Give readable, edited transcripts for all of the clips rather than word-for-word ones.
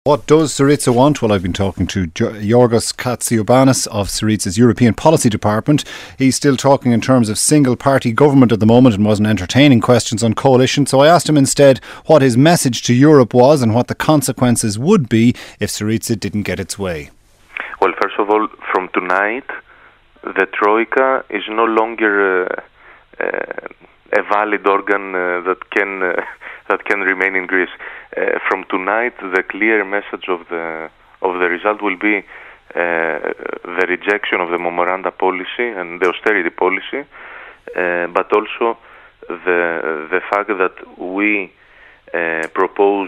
What does Syriza want? Well, I've been talking to Yorgos Katsiobanis of Syriza's European Policy Department. He's still talking in terms of single-party government at the moment and wasn't entertaining questions on coalition. So I asked him instead what his message to Europe was and what the consequences would be if Syriza didn't get its way. Well, first of all, from tonight, the Troika is no longer a valid organ that can remain in Greece. From tonight, the clear message of the result will be the rejection of the memoranda policy and the austerity policy, but also the fact that we propose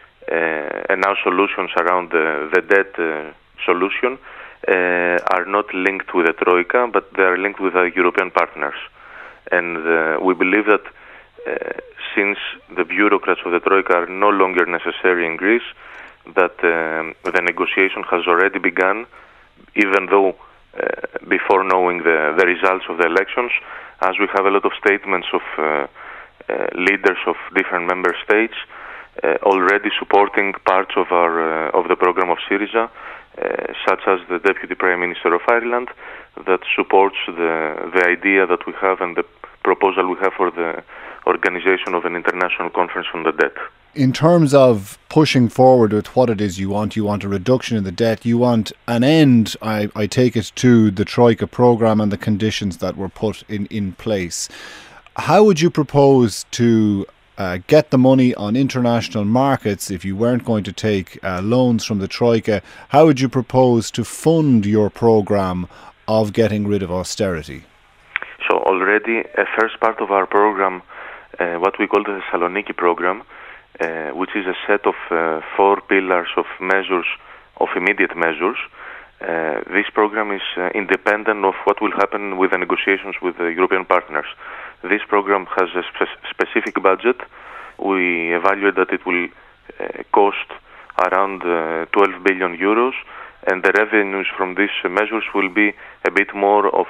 and our solutions around the debt solution are not linked with the Troika, but they are linked with our European partners. And we believe that since the bureaucrats of the Troika are no longer necessary in Greece, that the negotiation has already begun, even though before knowing the results of the elections, as we have a lot of statements of leaders of different member states already supporting parts of the program of Syriza, such as the Deputy Prime Minister of Ireland, that supports the idea that we have and the proposal we have for the organization of an international conference on the debt. In terms of pushing forward with what it is you want a reduction in the debt, you want an end, I take it, to the Troika programme and the conditions that were put in place. How would you propose to get the money on international markets if you weren't going to take loans from the Troika? How would you propose to fund your programme of getting rid of austerity? So already a first part of our programme, what we call the Thessaloniki programme, which is a set of 4 pillars of measures, of immediate measures. This programme is independent of what will happen with the negotiations with the European partners. This programme has a specific budget. We evaluate that it will cost around 12 billion euros, and the revenues from these measures will be a bit more of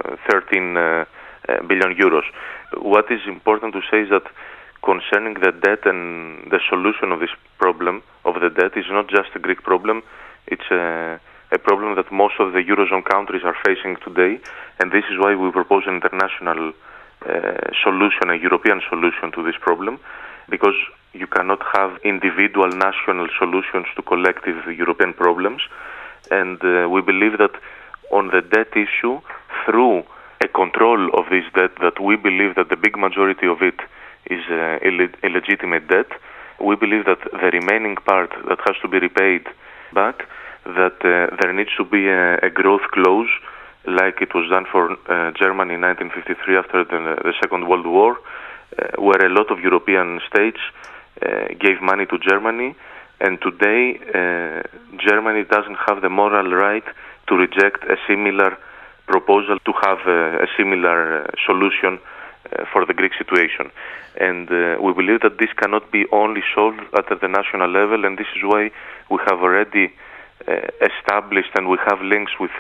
13 billion euros. What is important to say is that concerning the debt and the solution of this problem of the debt is not just a Greek problem. It's a problem that most of the Eurozone countries are facing today, and this is why we propose an international solution, a European solution to this problem, because you cannot have individual national solutions to collective European problems. And we believe that on the debt issue, through a control of this debt, that we believe that the big majority of it is illegitimate debt, we believe that the remaining part that has to be repaid back, that there needs to be a growth clause, like it was done for Germany in 1953 after the Second World War, where a lot of European states gave money to Germany, and today Germany doesn't have the moral right to reject a similar proposal, to have a similar solution for the Greek situation. And we believe that this cannot be only solved at the national level, and this is why we have already established and we have links with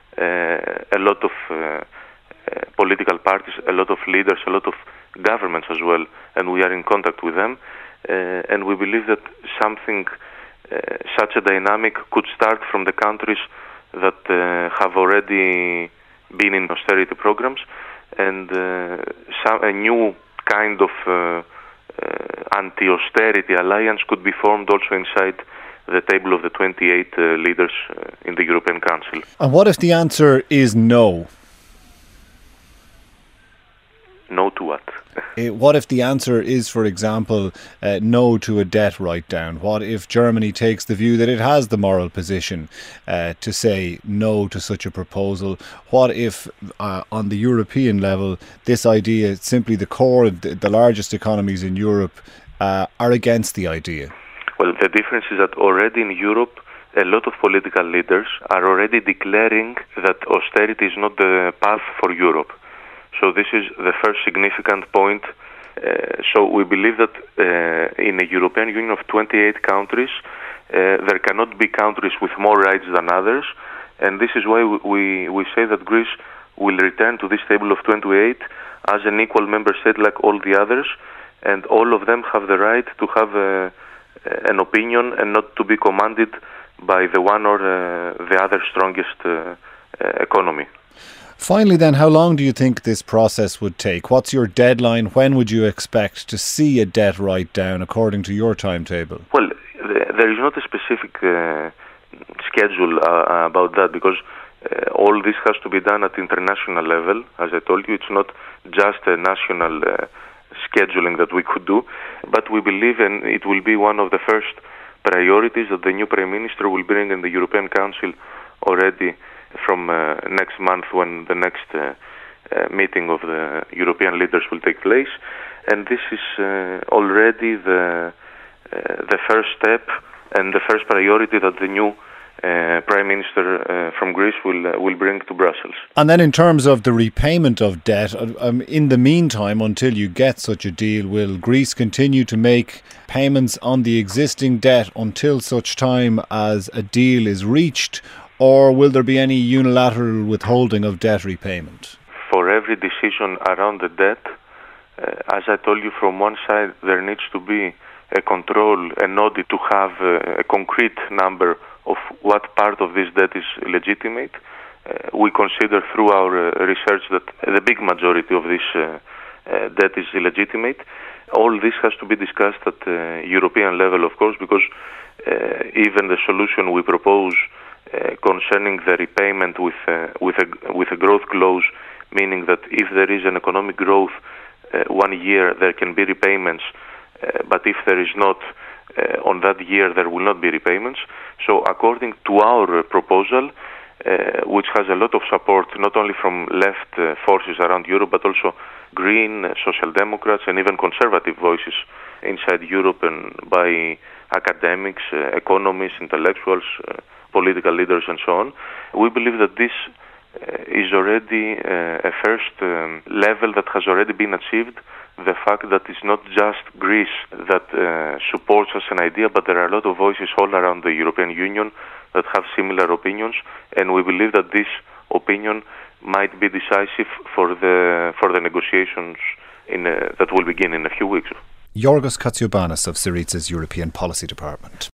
a lot of political parties, a lot of leaders, a lot of governments as well, and we are in contact with them. And we believe that something, such a dynamic could start from the countries that have already been in austerity programs, and a new kind of anti-austerity alliance could be formed also inside the table of the 28 leaders in the European Council. And what if the answer is no? No to what? What if the answer is, for example, no to a debt write-down? What if Germany takes the view that it has the moral position to say no to such a proposal? What if, on the European level, this idea, simply the core of the largest economies in Europe, are against the idea? Well, the difference is that already in Europe, a lot of political leaders are already declaring that austerity is not the path for Europe. So this is the first significant point. So we believe that in a European Union of 28 countries, there cannot be countries with more rights than others. And this is why we say that Greece will return to this table of 28 as an equal member state like all the others. And all of them have the right to have an opinion and not to be commanded by the one or the other strongest economy. Finally then, how long do you think this process would take? What's your deadline? When would you expect to see a debt write-down according to your timetable? Well, there is not a specific schedule about that, because all this has to be done at international level. As I told you, it's not just a national scheduling that we could do, but we believe, and it will be one of the first priorities that the new Prime Minister will bring in the European Council already from next month, when the next meeting of the European leaders will take place. And this is already the first step and the first priority that the new Prime Minister from Greece will bring to Brussels. And then in terms of the repayment of debt, in the meantime, until you get such a deal, will Greece continue to make payments on the existing debt until such time as a deal is reached, or will there be any unilateral withholding of debt repayment? For every decision around the debt, as I told you, from one side there needs to be a control, an audit to have a concrete number of what part of this debt is legitimate. We consider through our research that the big majority of this debt is illegitimate. All this has to be discussed at the European level, of course, because even the solution we propose concerning the repayment with a growth clause, meaning that if there is an economic growth 1 year, there can be repayments, but if there is not, on that year there will not be repayments. So according to our proposal, which has a lot of support not only from left forces around Europe, but also Green, Social Democrats, and even conservative voices inside Europe, and by academics, economists, intellectuals, political leaders, and so on, we believe that this is already a first level that has already been achieved. The fact that it's not just Greece that supports us an idea, but there are a lot of voices all around the European Union that have similar opinions, and we believe that this opinion might be decisive for the negotiations that will begin in a few weeks. Yorgos Katsiobanis of Syriza's European Policy Department.